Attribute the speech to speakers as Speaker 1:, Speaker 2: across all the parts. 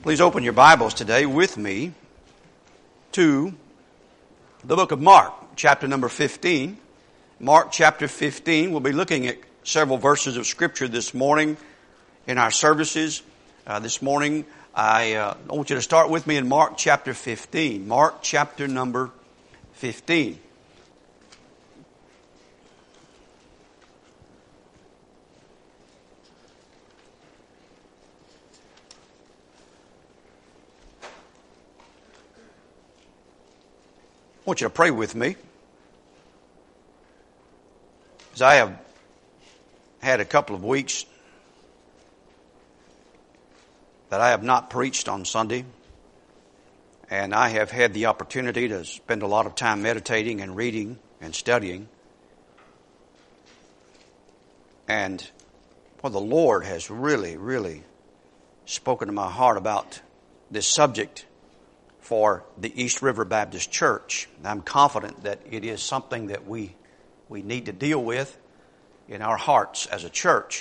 Speaker 1: Please open your Bibles today with me to the book of Mark, chapter number 15. Mark chapter 15. We'll be looking at several verses of Scripture this morning in our services. This morning, I want you to start with me in Mark chapter 15. Mark chapter number 15. I want you to pray with me, as I have had a couple of weeks that I have not preached on Sunday, and I have had the opportunity to spend a lot of time meditating and reading and studying. And the Lord has really spoken to my heart about this subject for the East River Baptist Church. And I'm confident that it is something that we need to deal with in our hearts as a church.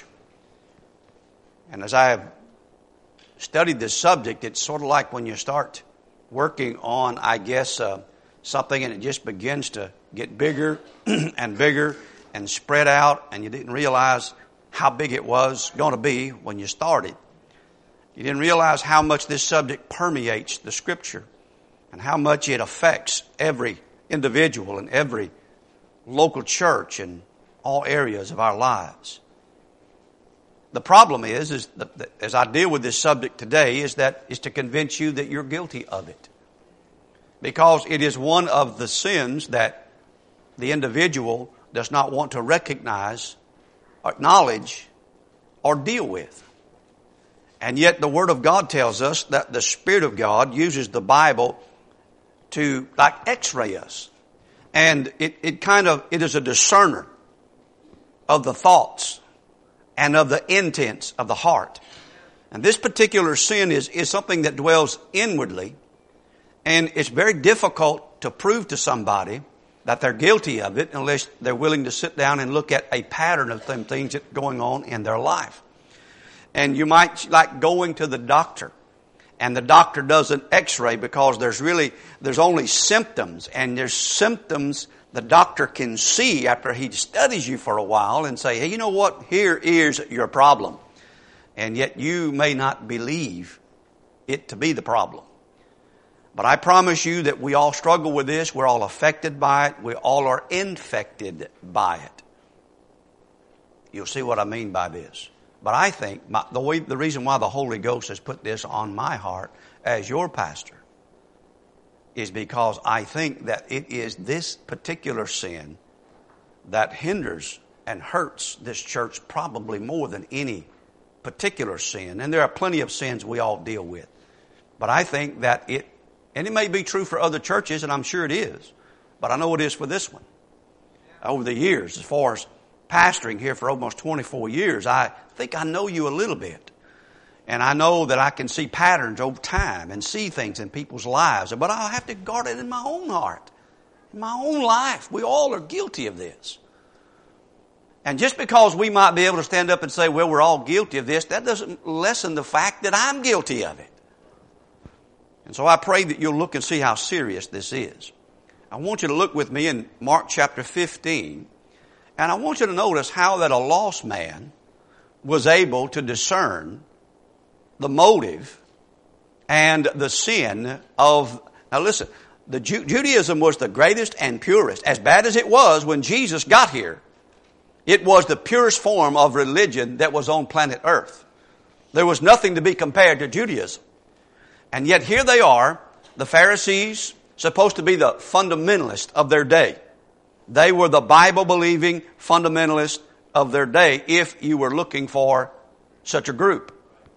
Speaker 1: And as I have studied this subject, it's sort of like when you start working on, something and it just begins to get bigger and bigger and spread out, and you didn't realize how big it was going to be when you started. You didn't realize how much this subject permeates the Scripture and how much it affects every individual and every local church in all areas of our lives. The problem is that as I deal with this subject today, is to convince you that you're guilty of it. Because it is one of the sins that the individual does not want to recognize, acknowledge, or deal with. And yet the Word of God tells us that the Spirit of God uses the Bible to x-ray us. And it is a discerner of the thoughts and of the intents of the heart. And this particular sin is something that dwells inwardly, and it's very difficult to prove to somebody that they're guilty of it unless they're willing to sit down and look at a pattern of them things that's going on in their life. And you might like going to the doctor, and the doctor does an x-ray because there's only symptoms, and there's symptoms the doctor can see after he studies you for a while and say, hey, you know what? Here is your problem. And yet you may not believe it to be the problem. But I promise you that we all struggle with this. We're all affected by it. We all are infected by it. You'll see what I mean by this. But I think the reason why the Holy Ghost has put this on my heart as your pastor is because I think that it is this particular sin that hinders and hurts this church probably more than any particular sin. And there are plenty of sins we all deal with. But I think that and it may be true for other churches, and I'm sure it is, but I know it is for this one. Over the years, as far as pastoring here for almost 24 years, I think I know you a little bit. And I know that I can see patterns over time and see things in people's lives. But I'll have to guard it in my own heart, in my own life. We all are guilty of this. And just because we might be able to stand up and say, well, we're all guilty of this, that doesn't lessen the fact that I'm guilty of it. And so I pray that you'll look and see how serious this is. I want you to look with me in Mark chapter 15. And I want you to notice how that a lost man was able to discern the motive and the sin of... Now listen, Judaism was the greatest and purest. As bad as it was when Jesus got here, it was the purest form of religion that was on planet Earth. There was nothing to be compared to Judaism. And yet here they are, the Pharisees, supposed to be the fundamentalists of their day. They were the Bible-believing fundamentalists of their day, if you were looking for such a group.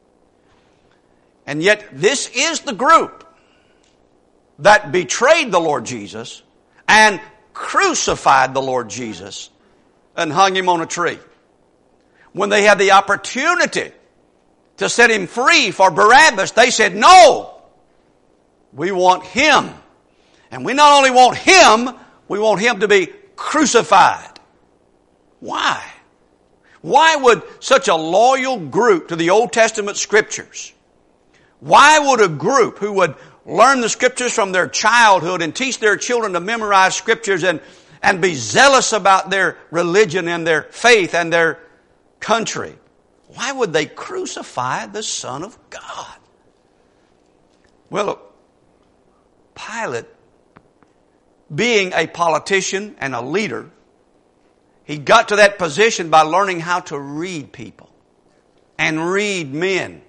Speaker 1: And yet this is the group that betrayed the Lord Jesus and crucified the Lord Jesus and hung Him on a tree. When they had the opportunity to set Him free for Barabbas, they said, no, we want Him. And we not only want Him, we want Him to be crucified. Why? Why would such a loyal group to the Old Testament Scriptures, Why would a group who would learn the Scriptures from their childhood and teach their children to memorize Scriptures and be zealous about their religion and their faith and their country, why would they crucify the Son of God? Well, Pilate, being a politician and a leader, he got to that position by learning how to read people and read men.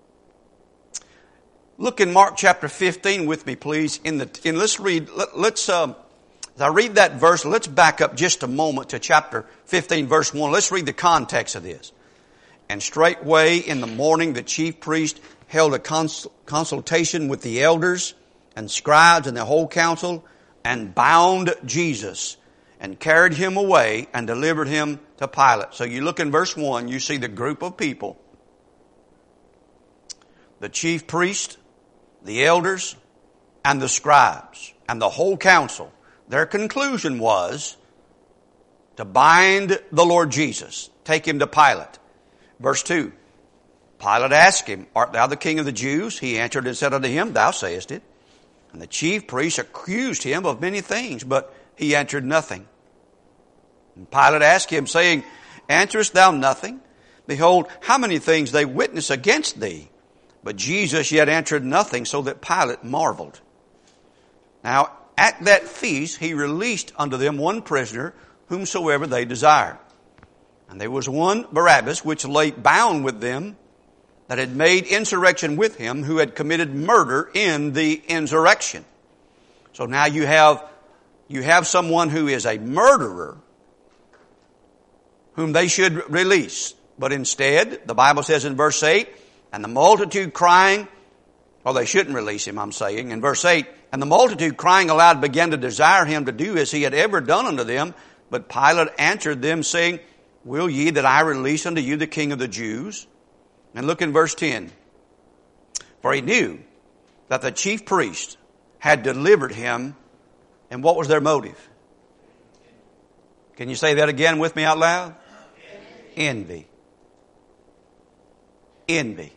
Speaker 1: Look in Mark chapter 15 with me, please. Let's read. As I read that verse, let's back up just a moment to chapter 15, verse 1. Let's read the context of this. And straightway in the morning the chief priest held a consultation with the elders and scribes and the whole council, and bound Jesus and carried him away and delivered him to Pilate. So you look in verse 1, you see the group of people. The chief priest, the elders, and the scribes, and the whole council. Their conclusion was to bind the Lord Jesus, take him to Pilate. Verse 2, Pilate asked him, Art thou the king of the Jews? He answered and said unto him, Thou sayest it. And the chief priests accused him of many things, but he answered nothing. And Pilate asked him, saying, Answerest thou nothing? Behold, how many things they witness against thee. But Jesus yet answered nothing, so that Pilate marveled. Now, at that feast he released unto them one prisoner, whomsoever they desired. And there was one, Barabbas, which lay bound with them, that had made insurrection with him, who had committed murder in the insurrection. So now you have someone who is a murderer, whom they should release. But instead, the Bible says in verse 8, and the multitude crying, or they shouldn't release him, I'm saying, in verse 8, and the multitude crying aloud began to desire him to do as he had ever done unto them. But Pilate answered them, saying, Will ye that I release unto you the King of the Jews? And look in verse 10. For he knew that the chief priest had delivered him. And what was their motive? Can you say that again with me out loud? Envy. Envy.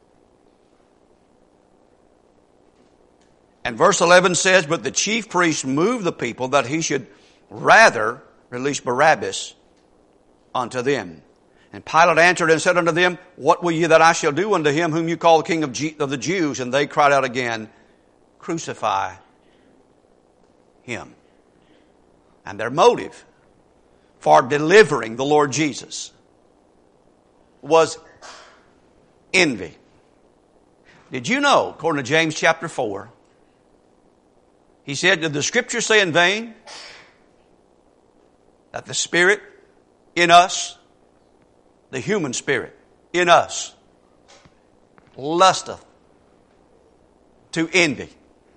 Speaker 1: And verse 11 says, But the chief priest moved the people that he should rather release Barabbas unto them. And Pilate answered and said unto them, What will ye that I shall do unto him whom you call the King of the Jews? And they cried out again, Crucify him. And their motive for delivering the Lord Jesus was envy. Did you know, according to James chapter 4, he said, Did the Scripture say in vain that the Spirit in us, the human spirit in us, lusteth to envy?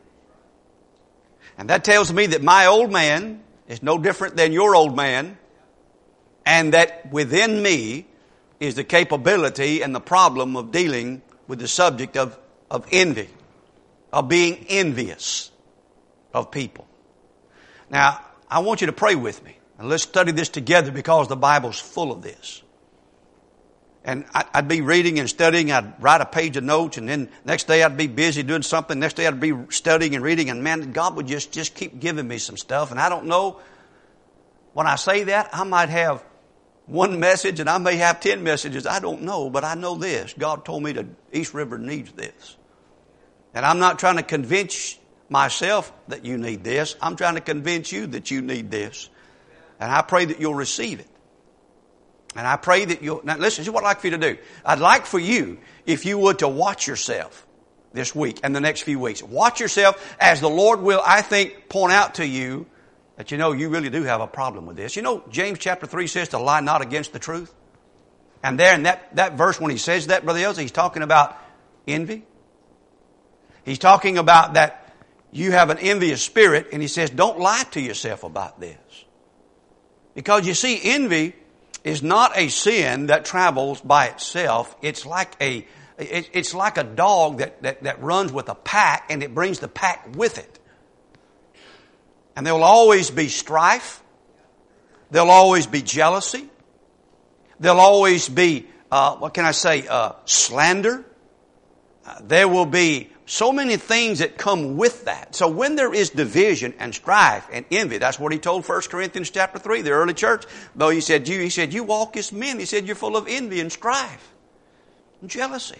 Speaker 1: And that tells me that my old man is no different than your old man, and that within me is the capability and the problem of dealing with the subject of envy, of being envious of people. Now, I want you to pray with me, and let's study this together, because the Bible's full of this. And I'd be reading and studying. I'd write a page of notes, and then next day I'd be busy doing something. Next day I'd be studying and reading, and man, God would just keep giving me some stuff. And I don't know, when I say that, I might have one message and I may have 10 messages. I don't know, but I know this. God told me that East River needs this. And I'm not trying to convince myself that you need this. I'm trying to convince you that you need this. And I pray that you'll receive it. And I pray that you'll... Now listen, this is what I'd like for you to do. I'd like for you, if you would, to watch yourself this week and the next few weeks. Watch yourself as the Lord will, I think, point out to you that you really do have a problem with this. James chapter 3 says to lie not against the truth. And there in that verse, when he says that, Brother Elsie, he's talking about envy. He's talking about that you have an envious spirit, and he says, don't lie to yourself about this. Because you see, envy is not a sin that travels by itself. It's like a dog that runs with a pack, and it brings the pack with it. And there will always be strife. There'll always be jealousy. There'll always be, slander. there will be so many things that come with that. So when there is division and strife and envy, that's what he told 1 Corinthians chapter 3, the early church. Though he said, you walk as men. He said, you're full of envy and strife and jealousy.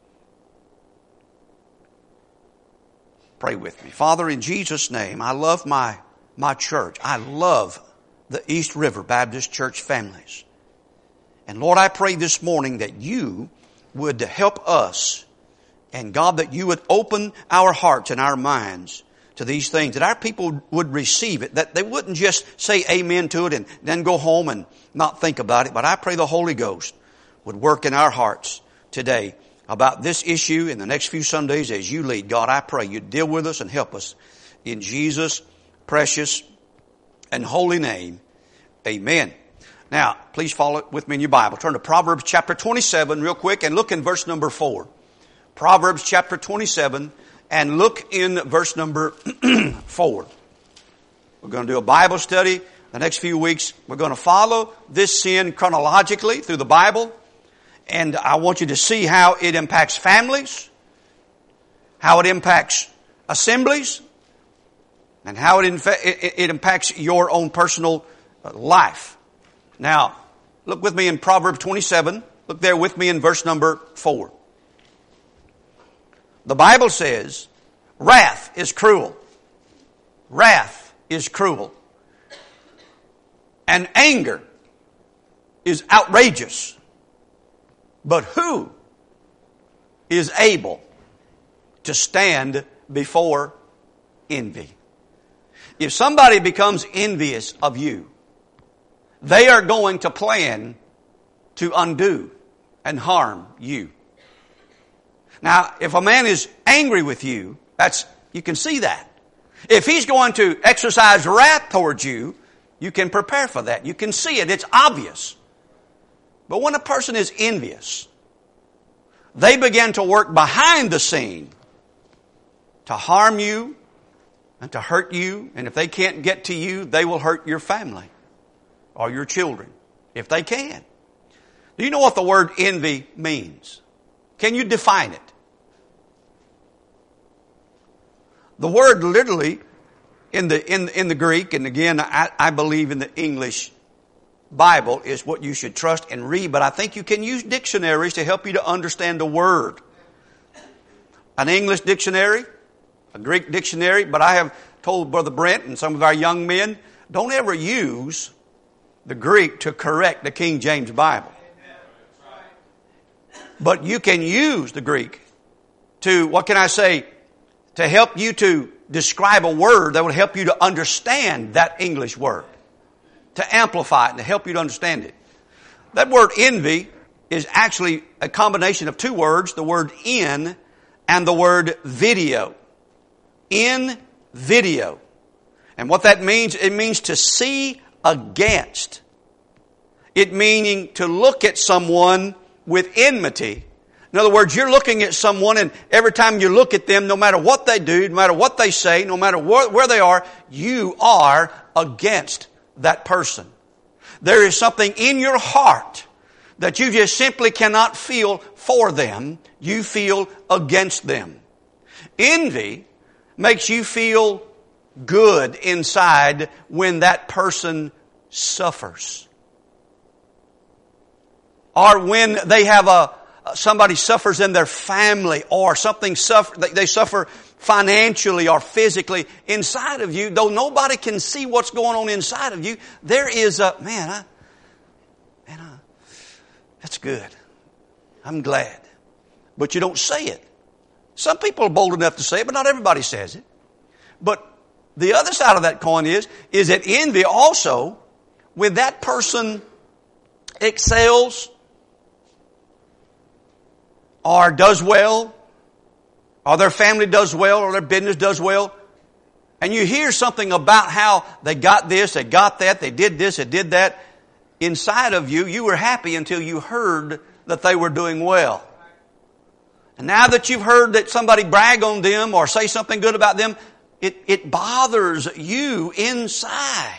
Speaker 1: Pray with me. Father, in Jesus' name, I love my church. I love the East River Baptist Church families. And Lord, I pray this morning that you would help us. And God, that you would open our hearts and our minds to these things, that our people would receive it, that they wouldn't just say amen to it and then go home and not think about it. But I pray the Holy Ghost would work in our hearts today about this issue in the next few Sundays as you lead. God, I pray you deal with us and help us. In Jesus' precious and holy name, amen. Now, please follow it with me in your Bible. Turn to Proverbs chapter 27 real quick and look in verse number 4. Proverbs chapter 27 and look in verse number 4. We're going to do a Bible study the next few weeks. We're going to follow this sin chronologically through the Bible. And I want you to see how it impacts families, how it impacts assemblies, and how it impacts your own personal life. Now, look with me in Proverbs 27. Look there with me in verse number 4. The Bible says, wrath is cruel. Wrath is cruel. And anger is outrageous. But who is able to stand before envy? If somebody becomes envious of you, they are going to plan to undo and harm you. Now, if a man is angry with you, you can see that. If he's going to exercise wrath towards you, you can prepare for that. You can see it. It's obvious. But when a person is envious, they begin to work behind the scene to harm you and to hurt you. And if they can't get to you, they will hurt your family or your children, if they can. Do you know what the word envy means? Can you define it? The word literally in the Greek, and again, I believe in the English Bible is what you should trust and read, but I think you can use dictionaries to help you to understand the word. An English dictionary, a Greek dictionary, but I have told Brother Brent and some of our young men, don't ever use the Greek to correct the King James Bible. But you can use the Greek to, to help you to describe a word that would help you to understand that English word. To amplify it and to help you to understand it. That word envy is actually a combination of two words, the word in and the word video. In video. And what that means, it means to see against. It meaning to look at someone with enmity. In other words, you're looking at someone and every time you look at them, no matter what they do, no matter what they say, no matter where they are, you are against that person. There is something in your heart that you just simply cannot feel for them. You feel against them. Envy makes you feel good inside when that person suffers. Or when they have somebody suffers in their family or something they suffer financially or physically inside of you, though nobody can see what's going on inside of you, there is that's good. I'm glad. But you don't say it. Some people are bold enough to say it, but not everybody says it. But the other side of that coin is that envy also, when that person excels or does well, or their family does well, or their business does well, and you hear something about how they got this, they got that, they did this, they did that, inside of you, you were happy until you heard that they were doing well. And now that you've heard that somebody brag on them or say something good about them, it bothers you inside.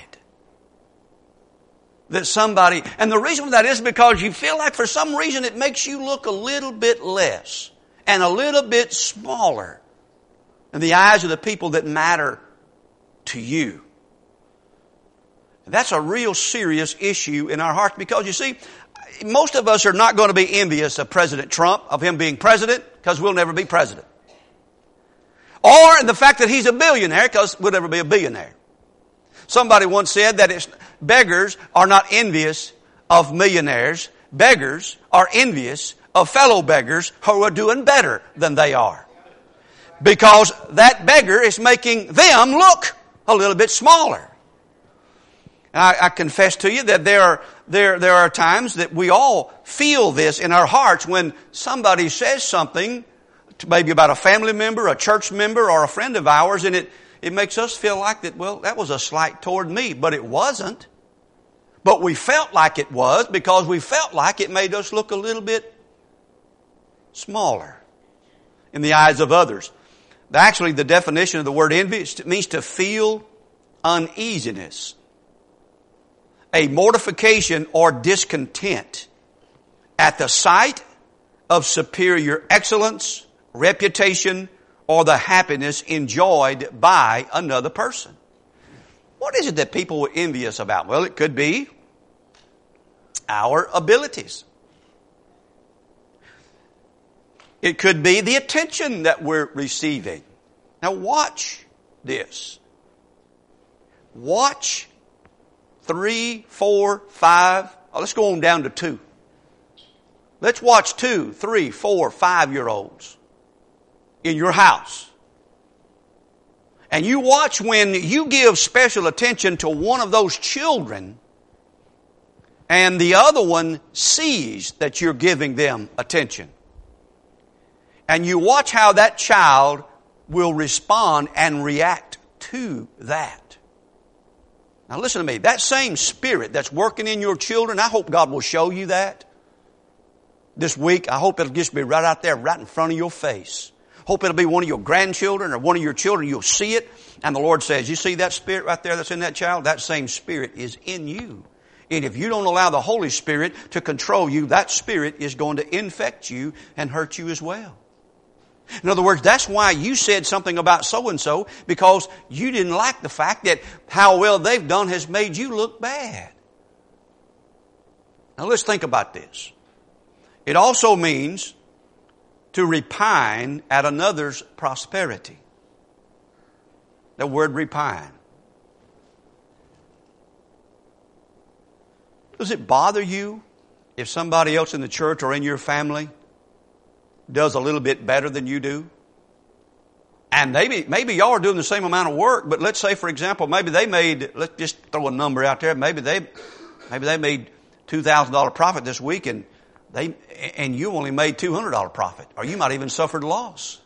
Speaker 1: That somebody, and the reason for that is because you feel like for some reason it makes you look a little bit less. and a little bit smaller in the eyes of the people that matter to you. That's a real serious issue in our hearts because, you see, most of us are not going to be envious of President Trump, of him being president, because we'll never be president. Or in the fact that he's a billionaire, because we'll never be a billionaire. Somebody once said that beggars are not envious of millionaires. Beggars are envious of fellow beggars who are doing better than they are. Because that beggar is making them look a little bit smaller. I confess to you that there are times that we all feel this in our hearts when somebody says something, maybe about a family member, a church member, or a friend of ours, and it makes us feel like that, well, that was a slight toward me, but it wasn't. But we felt like it was because we felt like it made us look a little bit smaller in the eyes of others. Actually, the definition of the word envy means to feel uneasiness, a mortification or discontent at the sight of superior excellence, reputation, or the happiness enjoyed by another person. What is it that people were envious about? Well, it could be our abilities. It could be the attention that we're receiving. Now watch this. Watch 3, 4, 5. Let's go on down to 2. Let's watch 2, 3, 4, 5-year-olds in your house. And you watch when you give special attention to one of those children and the other one sees that you're giving them attention. And you watch how that child will respond and react to that. Now listen to me. That same spirit that's working in your children, I hope God will show you that this week. I hope it'll just be right out there, right in front of your face. Hope it'll be one of your grandchildren or one of your children. You'll see it. And the Lord says, you see that spirit right there that's in that child? That same spirit is in you. And if you don't allow the Holy Spirit to control you, that spirit is going to infect you and hurt you as well. In other words, that's why you said something about so-and-so, because you didn't like the fact that how well they've done has made you look bad. Now let's think about this. It also means to repine at another's prosperity. The word repine. Does it bother you if somebody else in the church or in your family does a little bit better than you do? And maybe y'all are doing the same amount of work, but let's say, for example, maybe they made, let's just throw a number out there, maybe they made $2,000 profit this week and you only made $200 profit, or you might even suffered loss.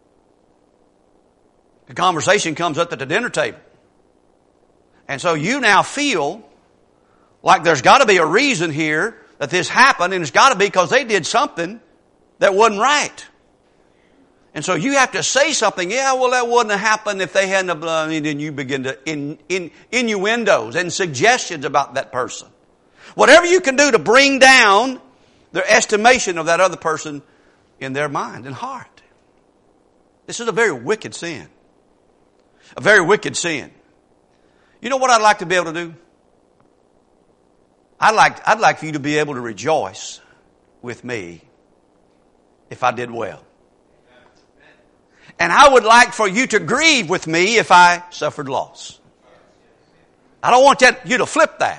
Speaker 1: The conversation comes up at the dinner table. And so you now feel like there's got to be a reason here that this happened, and it's got to be because they did something that wasn't right. And so you have to say something. Yeah, well, that wouldn't have happened if they hadn't have. And then you begin to innuendos and suggestions about that person. Whatever you can do to bring down their estimation of that other person in their mind and heart. This is a very wicked sin. A very wicked sin. You know what I'd like to be able to do? I'd like for you to be able to rejoice with me if I did well. And I would like for you to grieve with me if I suffered loss. I don't want you to flip that.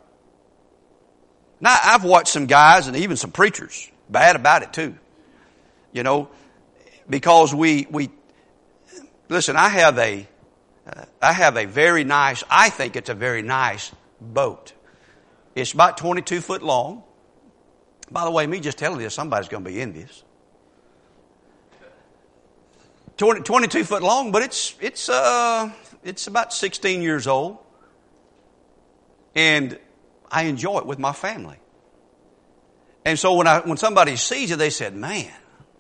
Speaker 1: Now, I've watched some guys and even some preachers bad about it too. You know, because we listen, I have a very nice, I think it's a very nice boat. It's about 22 foot long. By the way, me just telling you, somebody's going to be envious. 22 foot long, but it's about 16 years old. And I enjoy it with my family. And so when somebody sees it, they said, man,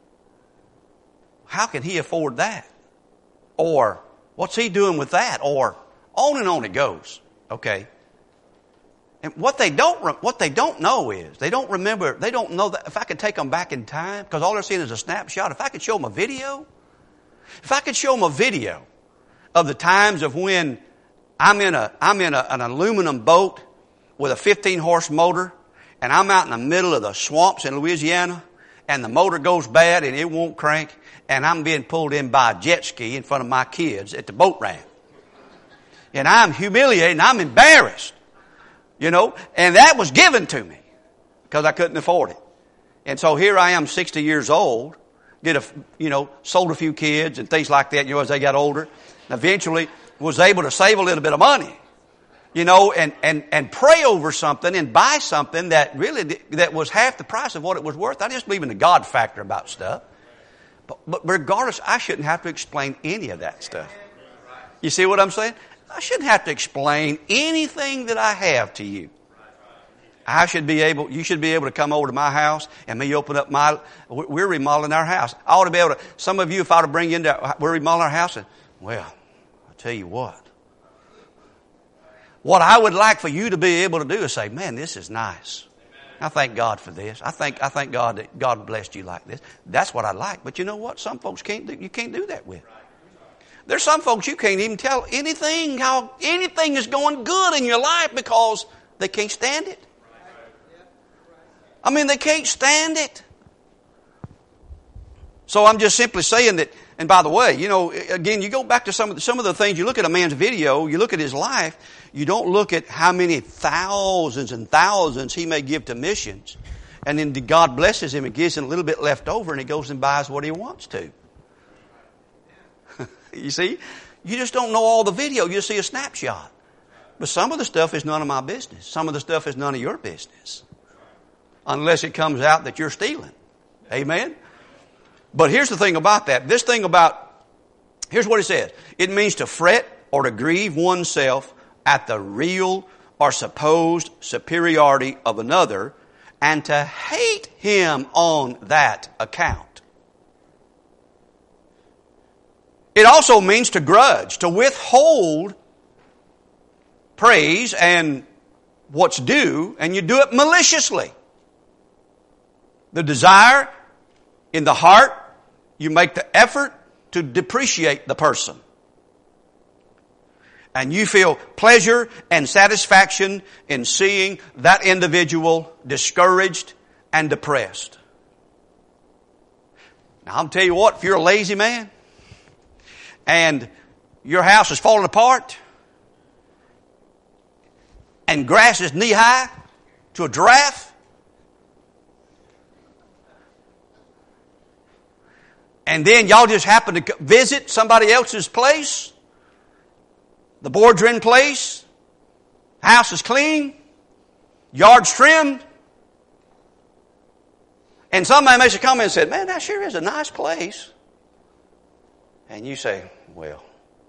Speaker 1: how can he afford that? Or what's he doing with that? Or on and on it goes. Okay. And what they don't know is, they don't know that if I could take them back in time, because all they're seeing is a snapshot, if I could show them a video of the times of when I'm in an aluminum boat with a 15-horse motor, and I'm out in the middle of the swamps in Louisiana, and the motor goes bad and it won't crank, and I'm being pulled in by a jet ski in front of my kids at the boat ramp. And I'm humiliated and I'm embarrassed. You know, and that was given to me because I couldn't afford it. And so here I am, 60 years old, sold a few kids and things like that, as they got older. And eventually was able to save a little bit of money, and pray over something and buy something that was half the price of what it was worth. I just believe in the God factor about stuff. But regardless, I shouldn't have to explain any of that stuff. You see what I'm saying? I shouldn't have to explain anything that I have to you. You should be able to come over to my house and me open up we're remodeling our house. I ought to be able to, some of you, if I were to bring you into, we're remodeling our house, and, well, I'll tell you what I would like for you to be able to do is say, man, this is nice. I thank God for this. I thank God that God blessed you like this. That's what I like. But you know what? Some folks you can't do that with. There's some folks you can't even tell how anything is going good in your life because they can't stand it. I mean, they can't stand it. So I'm just simply saying that, and by the way, again, you go back to some of the things, you look at a man's video, you look at his life, you don't look at how many thousands and thousands he may give to missions. And then God blesses him and gives him a little bit left over and he goes and buys what he wants to. You see? You just don't know all the video. You just see a snapshot. But some of the stuff is none of my business. Some of the stuff is none of your business. Unless it comes out that you're stealing. Amen? But here's the thing about that. Here's what it says. It means to fret or to grieve oneself at the real or supposed superiority of another and to hate him on that account. It also means to grudge, to withhold praise and what's due, and you do it maliciously. The desire in the heart, you make the effort to depreciate the person. And you feel pleasure and satisfaction in seeing that individual discouraged and depressed. Now, I'll tell you what, if you're a lazy man, and your house is falling apart, and grass is knee-high to a giraffe, and then y'all just happen to visit somebody else's place, the boards are in place, house is clean, yard's trimmed, and somebody makes a comment and said, man, that sure is a nice place. And you say, well,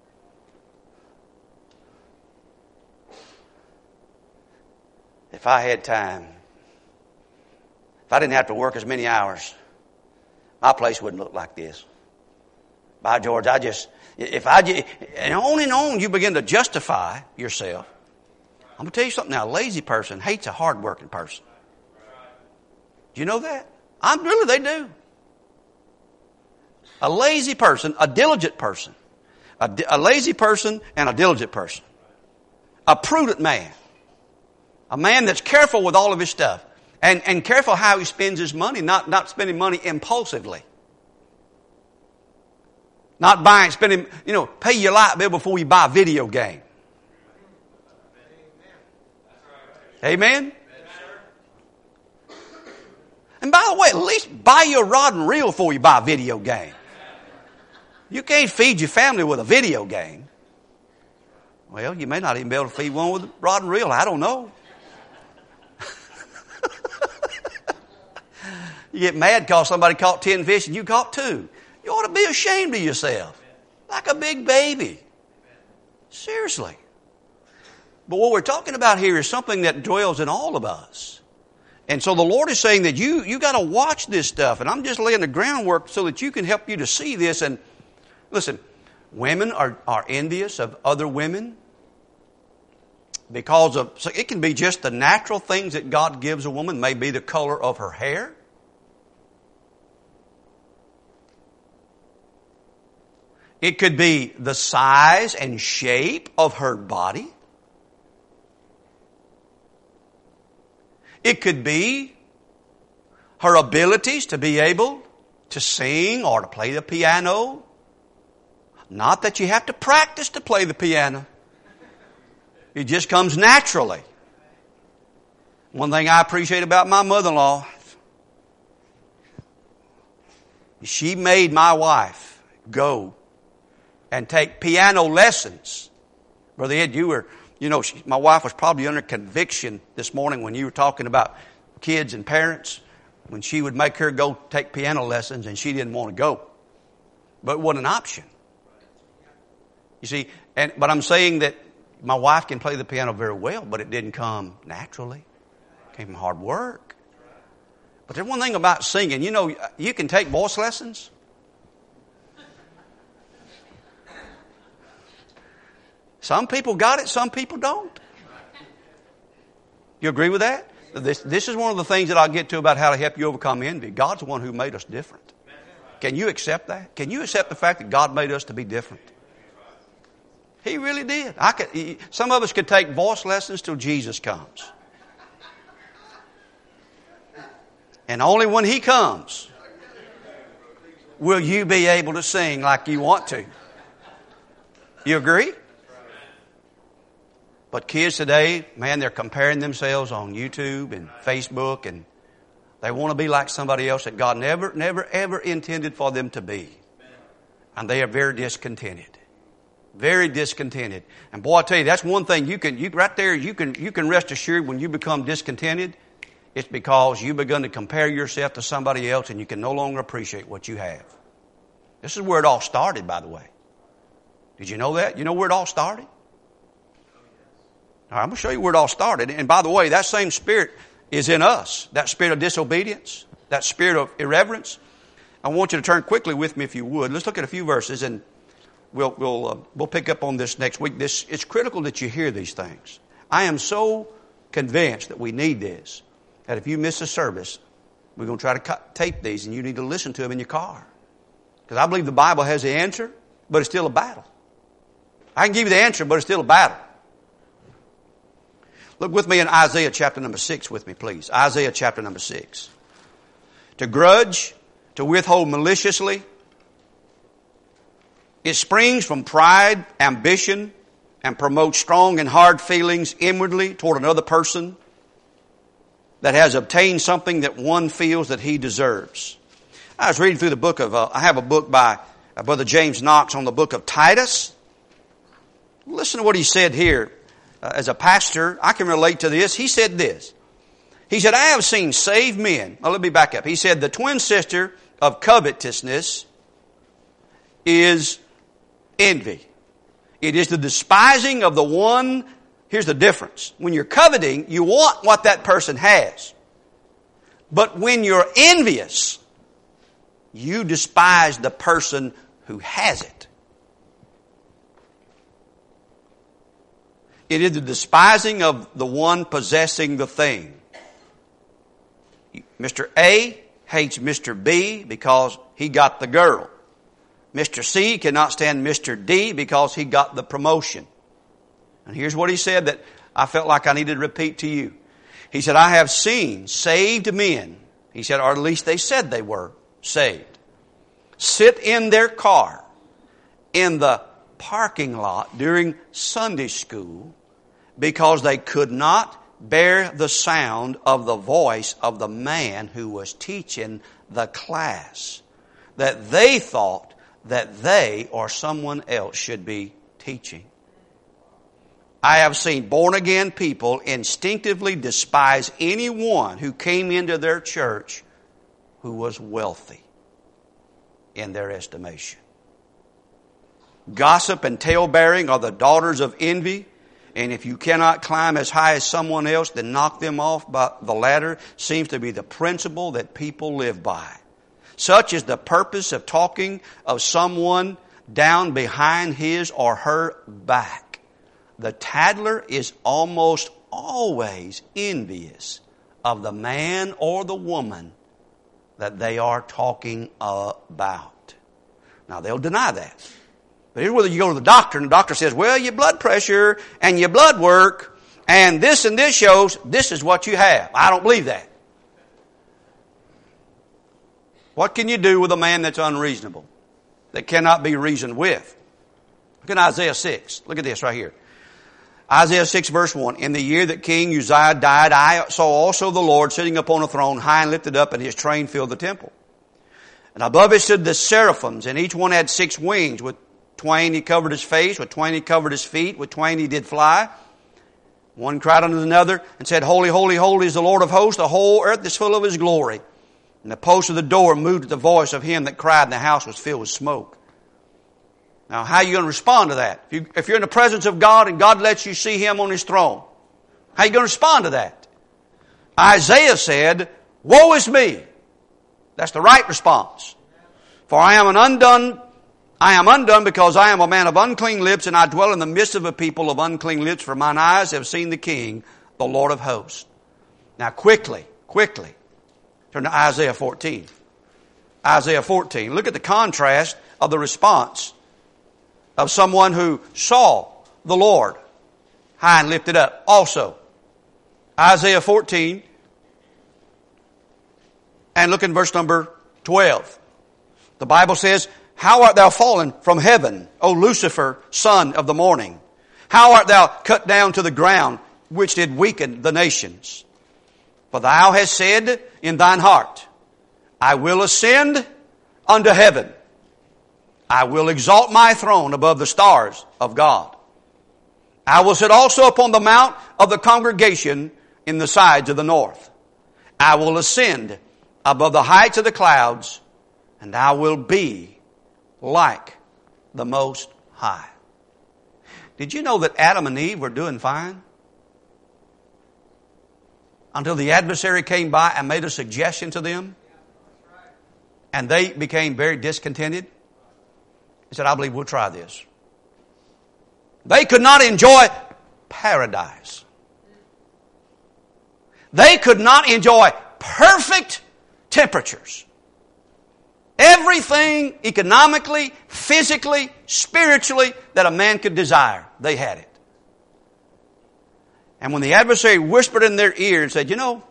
Speaker 1: if I had time, if I didn't have to work as many hours, my place wouldn't look like this. By George, and on you begin to justify yourself. I'm going to tell you something now. A lazy person hates a hard-working person. Do you know that? They do. A lazy person, a diligent person. A lazy person and a diligent person. A prudent man. A man that's careful with all of his stuff. And careful how he spends his money, not spending money impulsively. Not spending, pay your light bill before you buy a video game. Amen? And by the way, at least buy your rod and reel before you buy a video game. You can't feed your family with a video game. Well, you may not even be able to feed one with a rod and reel. I don't know. You get mad because somebody caught 10 fish and you caught 2. You ought to be ashamed of yourself. Like a big baby. Seriously. But what we're talking about here is something that dwells in all of us. And so the Lord is saying that you got to watch this stuff. And I'm just laying the groundwork so that you can help you to see this. And listen, women are envious of other women. because of, so it can be just the natural things that God gives a woman, maybe the color of her hair. It could be the size and shape of her body. It could be her abilities to be able to sing or to play the piano. Not that you have to practice to play the piano. It just comes naturally. One thing I appreciate about my mother-in-law, she made my wife go and take piano lessons. Brother Ed, my wife was probably under conviction this morning when you were talking about kids and parents, when she would make her go take piano lessons and she didn't want to go. But it wasn't an option. You see, but I'm saying that my wife can play the piano very well, but it didn't come naturally. It came from hard work. But there's one thing about singing. You can take voice lessons. Some people got it, some people don't. You agree with that? This is one of the things that I'll get to about how to help you overcome envy. God's the one who made us different. Can you accept that? Can you accept the fact that God made us to be different? He really did. Some of us could take voice lessons till Jesus comes. And only when He comes will you be able to sing like you want to. You agree? But kids today, man, they're comparing themselves on YouTube and Facebook, and they want to be like somebody else that God never, ever intended for them to be. And they are very discontented. Very discontented. And boy, I tell you, that's one thing you can rest assured when you become discontented, it's because you've begun to compare yourself to somebody else and you can no longer appreciate what you have. This is where it all started, by the way. Did you know that? You know where it all started? All right, I'm going to show you where it all started. And by the way, that same spirit is in us. That spirit of disobedience, that spirit of irreverence. I want you to turn quickly with me if you would. Let's look at a few verses and we'll pick up on this next week. It's critical that you hear these things. I am so convinced that we need this, that if you miss a service, we're going to try to tape these and you need to listen to them in your car. Because I believe the Bible has the answer, but it's still a battle. I can give you the answer, but it's still a battle. Look with me in Isaiah chapter number 6 with me, please. Isaiah chapter number 6. To grudge, to withhold maliciously, it springs from pride, ambition, and promotes strong and hard feelings inwardly toward another person that has obtained something that one feels that he deserves. I was reading through the book of, I have a book by Brother James Knox on the book of Titus. Listen to what he said here. As a pastor, I can relate to this. He said this. He said, I have seen saved men. Well, let me back up. He said, the twin sister of covetousness is envy. It is the despising of the one. Here's the difference. When you're coveting, you want what that person has. But when you're envious, you despise the person who has it. It is the despising of the one possessing the thing. Mr. A hates Mr. B because he got the girl. Mr. C cannot stand Mr. D because he got the promotion. And here's what he said that I felt like I needed to repeat to you. He said, I have seen saved men, he said, or at least they said they were saved, sit in their car in the parking lot during Sunday school because they could not bear the sound of the voice of the man who was teaching the class that they thought that they or someone else should be teaching. I have seen born-again people instinctively despise anyone who came into their church who was wealthy in their estimation. Gossip and tale-bearing are the daughters of envy. And if you cannot climb as high as someone else, then knock them off by the ladder seems to be the principle that people live by. Such is the purpose of talking of someone down behind his or her back. the tattler is almost always envious of the man or the woman that they are talking about. Now, they'll deny that. But here's whether you go to the doctor and the doctor says, well, your blood pressure and your blood work and this shows this is what you have. I don't believe that. What can you do with a man that's unreasonable, that cannot be reasoned with? Look at Isaiah 6. Look at this right here. Isaiah 6 verse 1. In the year that King Uzziah died, I saw also the Lord sitting upon a throne, high and lifted up, and his train filled the temple. And above it stood the seraphims, and each one had 6 wings. With twain he covered his face, with twain he covered his feet, with twain he did fly. One cried unto another and said, Holy, holy, holy is the Lord of hosts. The whole earth is full of his glory. And the post of the door moved at the voice of him that cried, and the house was filled with smoke. Now, how are you going to respond to that? If you're in the presence of God and God lets you see him on his throne, how are you going to respond to that? Isaiah said, woe is me. That's the right response. For I am undone because I am a man of unclean lips, and I dwell in the midst of a people of unclean lips, for mine eyes have seen the King, the Lord of hosts. Now quickly, turn to Isaiah 14. Isaiah 14. Look at the contrast of the response of someone who saw the Lord high and lifted up. Also, Isaiah 14, and look in verse number 12. The Bible says, how art thou fallen from heaven, O Lucifer, son of the morning? How art thou cut down to the ground, which did weaken the nations? For thou hast said in thine heart, I will ascend unto heaven. I will exalt my throne above the stars of God. I will sit also upon the mount of the congregation in the sides of the north. I will ascend above the heights of the clouds, and I will be like the Most High. Did you know that Adam and Eve were doing fine? Until the adversary came by and made a suggestion to them. And they became very discontented. He said, I believe we'll try this. They could not enjoy paradise. They could not enjoy perfect temperatures. Everything economically, physically, spiritually that a man could desire, they had it. And when the adversary whispered in their ear and said, you know,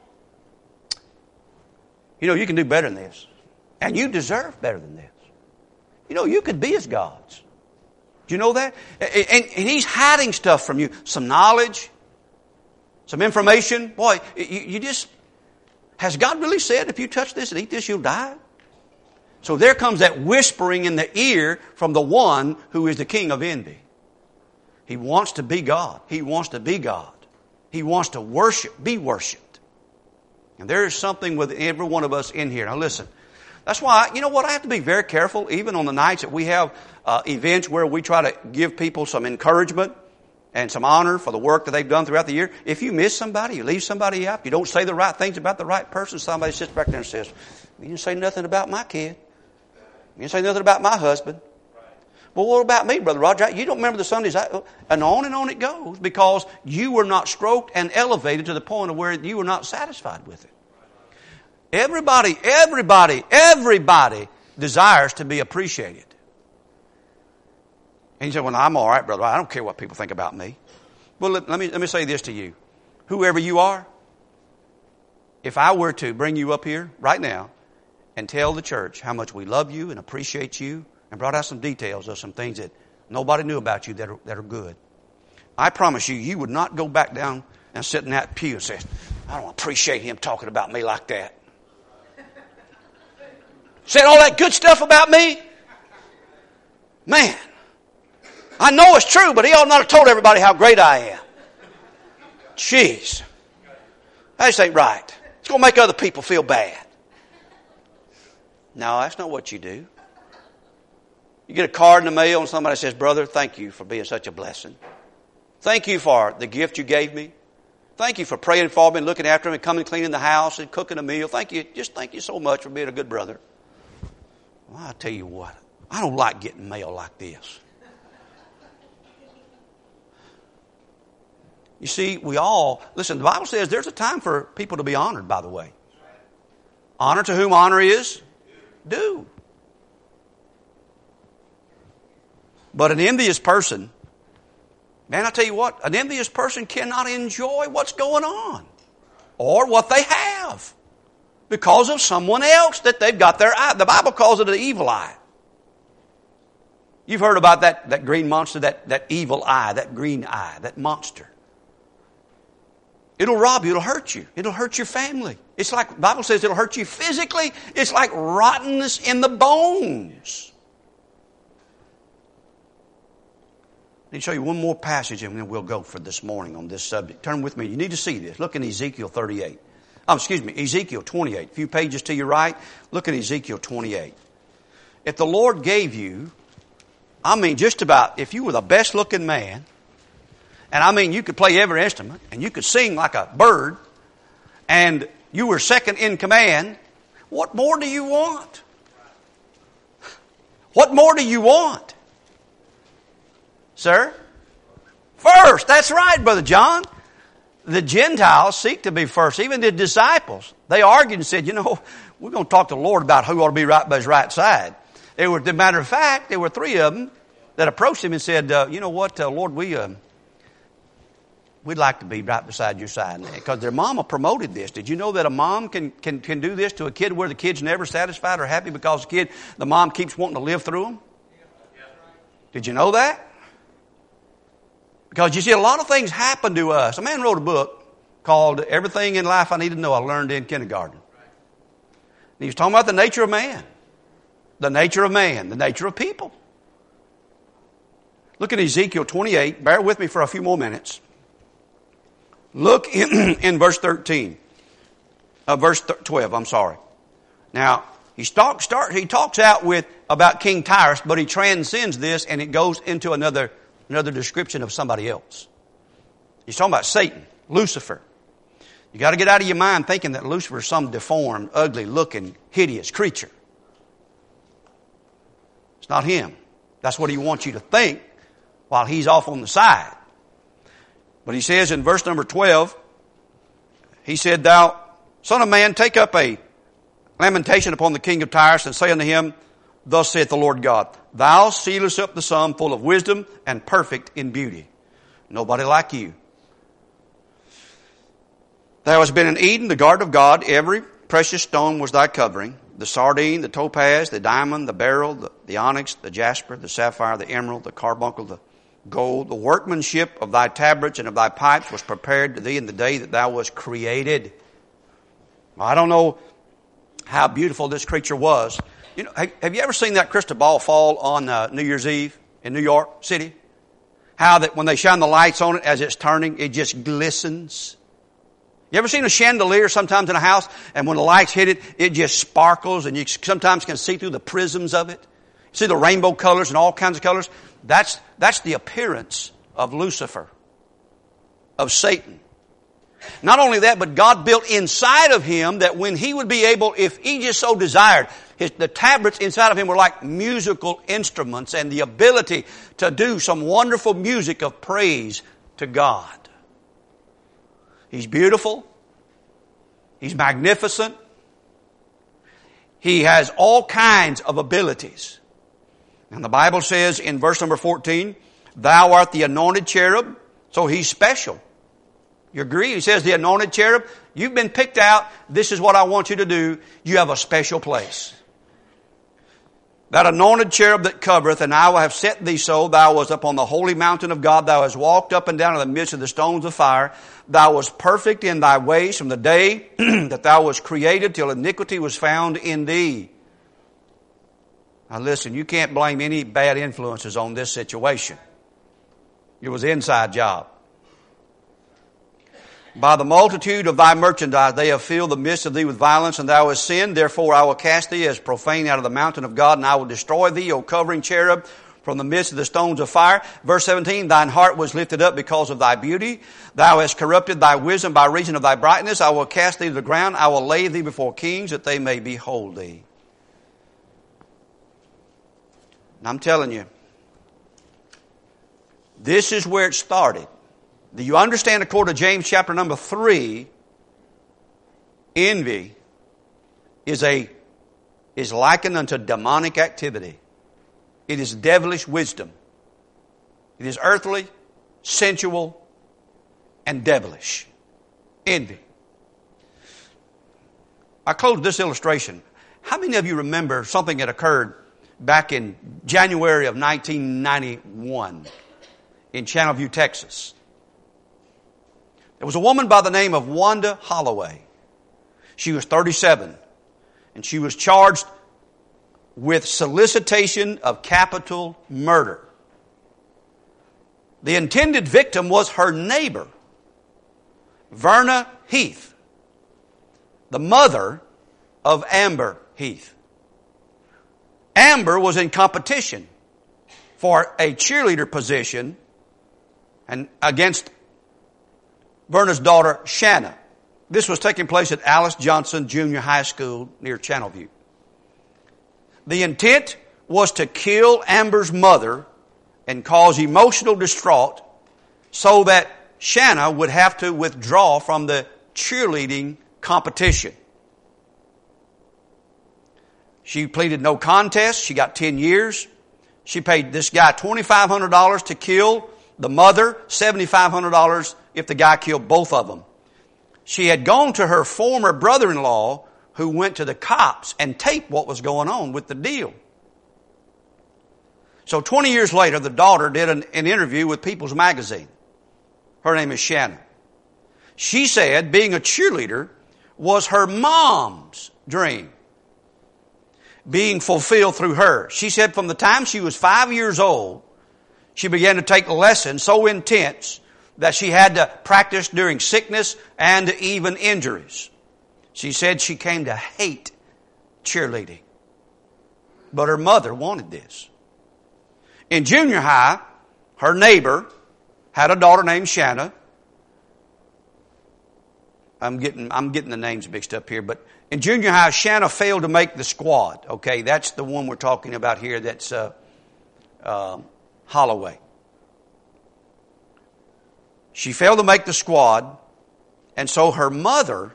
Speaker 1: you can do better than this. And you deserve better than this. You could be as gods. Do you know that? And he's hiding stuff from you. Some knowledge, some information. Boy, you just, has God really said if you touch this and eat this, you'll die? So there comes that whispering in the ear from the one who is the king of envy. He wants to be God. He wants to be God. He wants to be worshipped. And there is something with every one of us in here. Now listen, that's why, I have to be very careful even on the nights that we have events where we try to give people some encouragement and some honor for the work that they've done throughout the year. If you miss somebody, you leave somebody out, you don't say the right things about the right person, somebody sits back there and says, you didn't say nothing about my kid. You didn't say nothing about my husband. Well, what about me, Brother Roger? You don't remember the Sundays? And on it goes because you were not stroked and elevated to the point of where you were not satisfied with it. Everybody desires to be appreciated. And you say, well, I'm all right, brother. I don't care what people think about me. Well, let me say this to you. Whoever you are, if I were to bring you up here right now and tell the church how much we love you and appreciate you and brought out some details of some things that nobody knew about you that are good, I promise you would not go back down and sit in that pew and say, I don't appreciate him talking about me like that. Said all that good stuff about me? Man, I know it's true, but he ought not have told everybody how great I am. Jeez. That just ain't right. It's going to make other people feel bad. No, that's not what you do. You get a card in the mail and somebody says, brother, thank you for being such a blessing. Thank you for the gift you gave me. Thank you for praying for me and looking after me and coming and cleaning the house and cooking a meal. Thank you. Just thank you so much for being a good brother. Well, I'll tell you what. I don't like getting mail like this. You see, we all, listen, the Bible says there's a time for people to be honored, by the way. Honor to whom honor is due. But an envious person, man, I tell you what, an envious person cannot enjoy what's going on or what they have because of someone else that they've got their eye. The Bible calls it an evil eye. You've heard about that green monster, that evil eye, that green eye, that monster. It'll rob you. It'll hurt you. It'll hurt your family. It's like, the Bible says it'll hurt you physically. It's like rottenness in the bones. I need to show you one more passage and then we'll go for this morning on this subject. Turn with me. You need to see this. Look in Ezekiel 38. Ezekiel 28. A few pages to your right. Look at Ezekiel 28. If the Lord gave you, just about, if you were the best looking man, and you could play every instrument, and you could sing like a bird, and you were second in command, what more do you want? What more do you want? Sir? First, that's right, Brother John. The Gentiles seek to be first. Even the disciples, they argued and said, we're going to talk to the Lord about who ought to be right by his right side. As a matter of fact, there were three of them that approached him and said, Lord, we'd like to be right beside your side. Because their mama promoted this. Did you know that a mom can do this to a kid where the kid's never satisfied or happy because the mom keeps wanting to live through them? Did you know that? Because you see, a lot of things happen to us. A man wrote a book called Everything in Life I Need to Know I Learned in Kindergarten. And he was talking about the nature of man. The nature of man. The nature of people. Look at Ezekiel 28. Bear with me for a few more minutes. Look in verse 13. Verse 12, I'm sorry. Now, he talks out about King Tyrus, but he transcends this and it goes into another description of somebody else. He's talking about Satan, Lucifer. You got to get out of your mind thinking that Lucifer is some deformed, ugly looking, hideous creature. It's not him. That's what he wants you to think while he's off on the side. But he says in verse number 12, he said, Thou, son of man, take up a lamentation upon the king of Tyrus and say unto him, Thus saith the Lord God, Thou sealest up the sum full of wisdom and perfect in beauty. Nobody like you. Thou hast been in Eden, the garden of God. Every precious stone was thy covering. The sardine, the topaz, the diamond, the beryl, the onyx, the jasper, the sapphire, the emerald, the carbuncle, the gold. The workmanship of thy tabrets and of thy pipes was prepared to thee in the day that thou wast created. I don't know how beautiful this creature was. Have you ever seen that crystal ball fall on New Year's Eve in New York City? How that when they shine the lights on it as it's turning, it just glistens. You ever seen a chandelier sometimes in a house, and when the lights hit it, it just sparkles, and you sometimes can see through the prisms of it? See the rainbow colors and all kinds of colors? That's the appearance of Lucifer, of Satan. Not only that, but God built inside of him that when he would be able, if he just so desired, the tabrets inside of him were like musical instruments and the ability to do some wonderful music of praise to God. He's beautiful. He's magnificent. He has all kinds of abilities. And the Bible says in verse number 14, Thou art the anointed cherub. So he's special. You agree? He says the anointed cherub. You've been picked out. This is what I want you to do. You have a special place. That anointed cherub that covereth, and I will have set thee so. Thou wast upon the holy mountain of God. Thou hast walked up and down in the midst of the stones of fire. Thou wast perfect in thy ways from the day that thou wast created till iniquity was found in thee. Now listen, you can't blame any bad influences on this situation. It was an inside job. By the multitude of thy merchandise they have filled the midst of thee with violence, and thou hast sinned. Therefore I will cast thee as profane out of the mountain of God, and I will destroy thee, O covering cherub, from the midst of the stones of fire. Verse 17, Thine heart was lifted up because of thy beauty. Thou hast corrupted thy wisdom by reason of thy brightness. I will cast thee to the ground. I will lay thee before kings, that they may behold thee. And I'm telling you, this is where it started. Do you understand, according to James chapter number 3, envy is likened unto demonic activity. It is devilish wisdom. It is earthly, sensual, and devilish. Envy. I close this illustration. How many of you remember something that occurred back in January of 1991 in Channelview, Texas? There was a woman by the name of Wanda Holloway. She was 37, and she was charged with solicitation of capital murder. The intended victim was her neighbor, Verna Heath, the mother of Amber Heath. Amber was in competition for a cheerleader position and against Verna's daughter, Shanna. This was taking place at Alice Johnson Junior High School near Channelview. The intent was to kill Amber's mother and cause emotional distraught so that Shanna would have to withdraw from the cheerleading competition. She pleaded no contest. She got 10 years. She paid this guy $2,500 to kill the mother, $7,500 if the guy killed both of them. She had gone to her former brother-in-law who went to the cops and taped what was going on with the deal. So 20 years later, the daughter did an interview with People's Magazine. Her name is Shanna. She said being a cheerleader was her mom's dream being fulfilled through her. She said from the time she was 5 years old, she began to take lessons so intense that she had to practice during sickness and even injuries. She said she came to hate cheerleading. But her mother wanted this. In junior high, her neighbor had a daughter named Shanna. I'm getting the names mixed up here, but in junior high, Shanna failed to make the squad. Okay, that's the one we're talking about here. That's Holloway. She failed to make the squad, and so her mother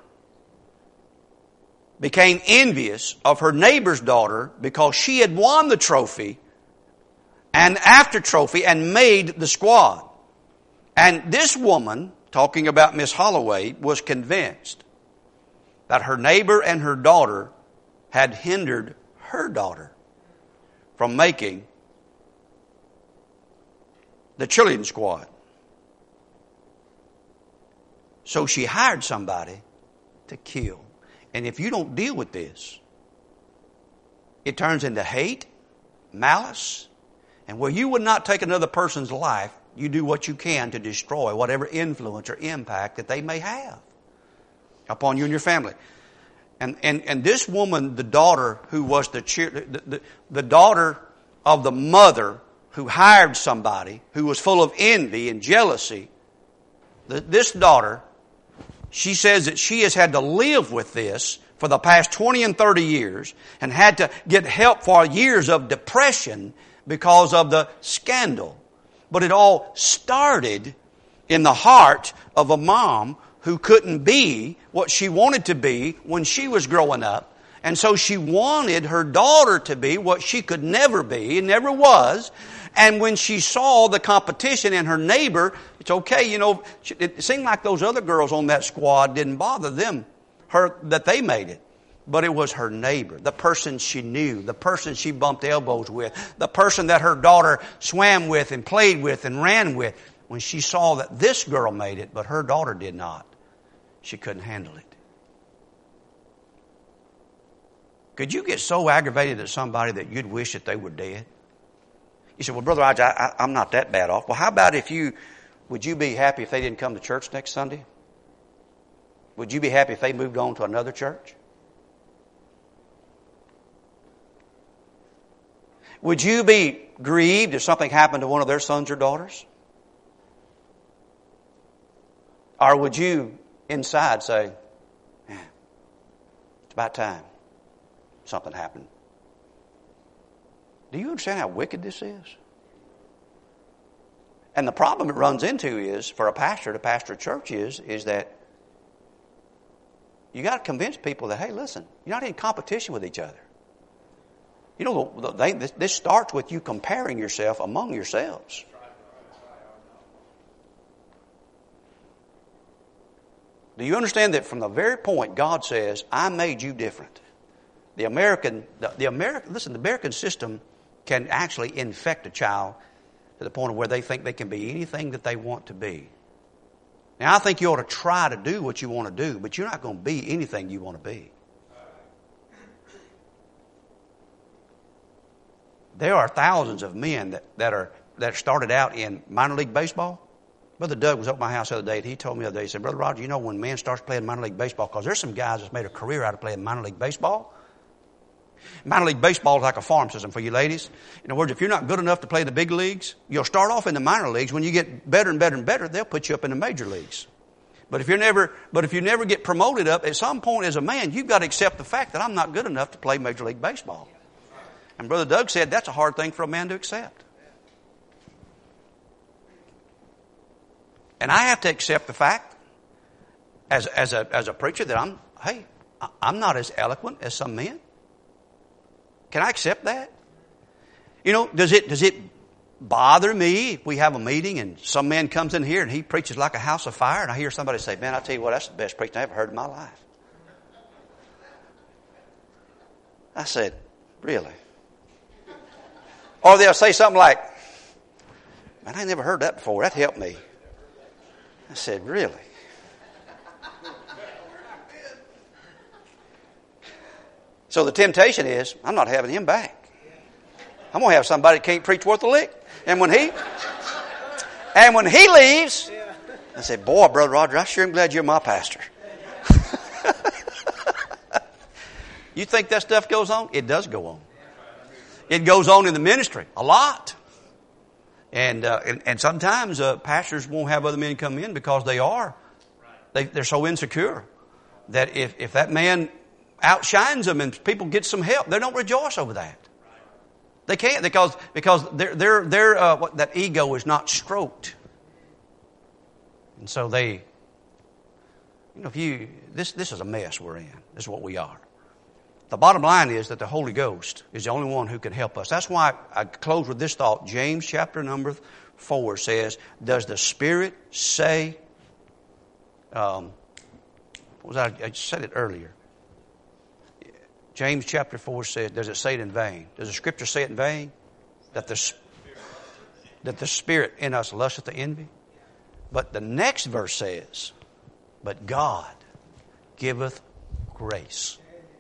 Speaker 1: became envious of her neighbor's daughter because she had won the trophy and after trophy and made the squad. And this woman, talking about Miss Holloway, was convinced that her neighbor and her daughter had hindered her daughter from making the cheerleading squad. So she hired somebody to kill. And if you don't deal with this, it turns into hate, malice, and where you would not take another person's life, you do what you can to destroy whatever influence or impact that they may have upon you and your family. And this woman, the daughter who was the daughter of the mother who hired somebody who was full of envy and jealousy, this daughter, she says that she has had to live with this for the past 20 and 30 years and had to get help for years of depression because of the scandal. But it all started in the heart of a mom who couldn't be what she wanted to be when she was growing up. And so she wanted her daughter to be what she could never be and never was. And when she saw the competition in her neighbor, it's okay, it seemed like those other girls on that squad didn't bother them, that they made it. But it was her neighbor, the person she knew, the person she bumped elbows with, the person that her daughter swam with and played with and ran with. When she saw that this girl made it, but her daughter did not, she couldn't handle it. Could you get so aggravated at somebody that you'd wish that they were dead? You said, well, Brother Ige, I'm not that bad off. Well, how about would you be happy if they didn't come to church next Sunday? Would you be happy if they moved on to another church? Would you be grieved if something happened to one of their sons or daughters? Or would you inside say, man, it's about time something happened? Do you understand how wicked this is? And the problem it runs into is, for a pastor to pastor a church is that you got to convince people that, hey, listen, you're not in competition with each other. You know, this starts with you comparing yourself among yourselves. Do you understand that from the very point God says, I made you different? The American system can actually infect a child to the point of where they think they can be anything that they want to be. Now, I think you ought to try to do what you want to do, but you're not going to be anything you want to be. There are thousands of men that started out in minor league baseball. Brother Doug was up at my house the other day, and he told me the other day, he said, Brother Roger, you know when a man starts playing minor league baseball, because there's some guys that's made a career out of playing minor league baseball. Minor league baseball is like a farm system for you ladies. In other words, if you're not good enough to play the big leagues, you'll start off in the minor leagues. When you get better and better and better, they'll put you up in the major leagues. But if you never get promoted up, at some point as a man, you've got to accept the fact that I'm not good enough to play Major League Baseball. And Brother Doug said that's a hard thing for a man to accept. And I have to accept the fact, as a preacher, that I'm not as eloquent as some men. Can I accept that? You know, does it bother me if we have a meeting and some man comes in here and he preaches like a house of fire, and I hear somebody say, man, I tell you what, that's the best preaching I ever heard in my life? I said, really? Or they'll say something like, man, I never heard that before. That helped me. I said, really? So the temptation is, I'm not having him back. I'm going to have somebody that can't preach worth a lick. And when he leaves, I said, boy, Brother Roger, I sure am glad you're my pastor. You think that stuff goes on? It does go on. It goes on in the ministry a lot. And sometimes pastors won't have other men come in because they're so insecure that if that man outshines them and people get some help, they don't rejoice over that. They can't because that ego is not stroked, and so this is a mess we're in. This is what we are. The bottom line is that the Holy Ghost is the only one who can help us. That's why I close with this thought. James chapter number 4 says, does the Spirit say, I said it earlier. James chapter 4 says, does it say it in vain? Does the Scripture say it in vain? That the Spirit in us lusteth to envy? But the next verse says, but God giveth grace.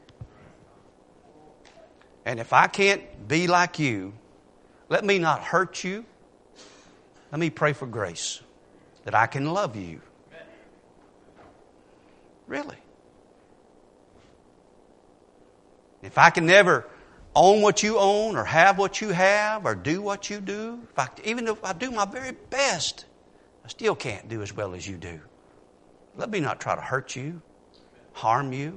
Speaker 1: And if I can't be like you, let me not hurt you. Let me pray for grace that I can love you. Really. If I can never own what you own or have what you have or do what you do, even if I do my very best, I still can't do as well as you do. Let me not try to hurt you, harm you.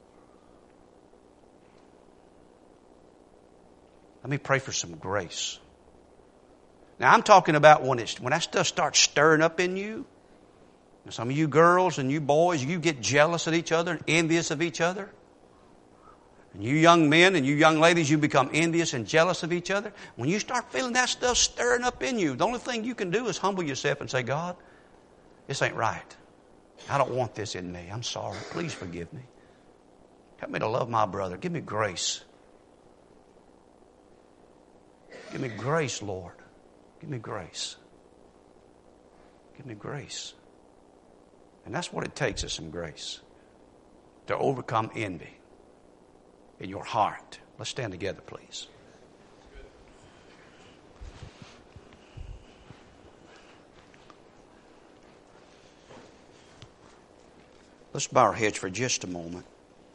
Speaker 1: Let me pray for some grace. Now, I'm talking about when that stuff starts stirring up in you. Some of you girls and you boys, you get jealous of each other and envious of each other. And you young men and you young ladies, you become envious and jealous of each other. When you start feeling that stuff stirring up in you, the only thing you can do is humble yourself and say, God, this ain't right. I don't want this in me. I'm sorry. Please forgive me. Help me to love my brother. Give me grace. Give me grace, Lord. Give me grace. Give me grace. And that's what it takes, is some grace to overcome envy in your heart. Let's stand together, please. Let's bow our heads for just a moment.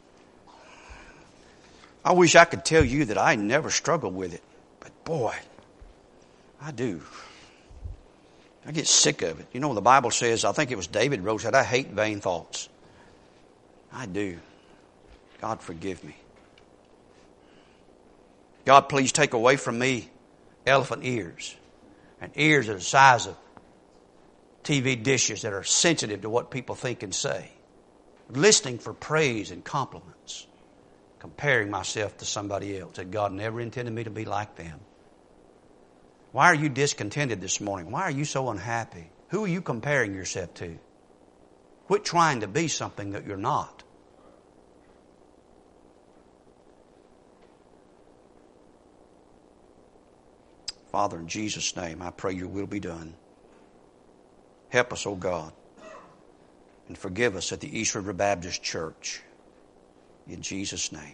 Speaker 1: I wish I could tell you that I never struggled with it. But boy, I do. I get sick of it. You know, the Bible says, I think it was David wrote that, I hate vain thoughts. I do. God forgive me. God, please take away from me elephant ears and ears that are the size of TV dishes that are sensitive to what people think and say. Listening for praise and compliments. Comparing myself to somebody else. That God never intended me to be like them. Why are you discontented this morning? Why are you so unhappy? Who are you comparing yourself to? Quit trying to be something that you're not. Father, in Jesus' name, I pray your will be done. Help us, O God, and forgive us at the East River Baptist Church. In Jesus' name.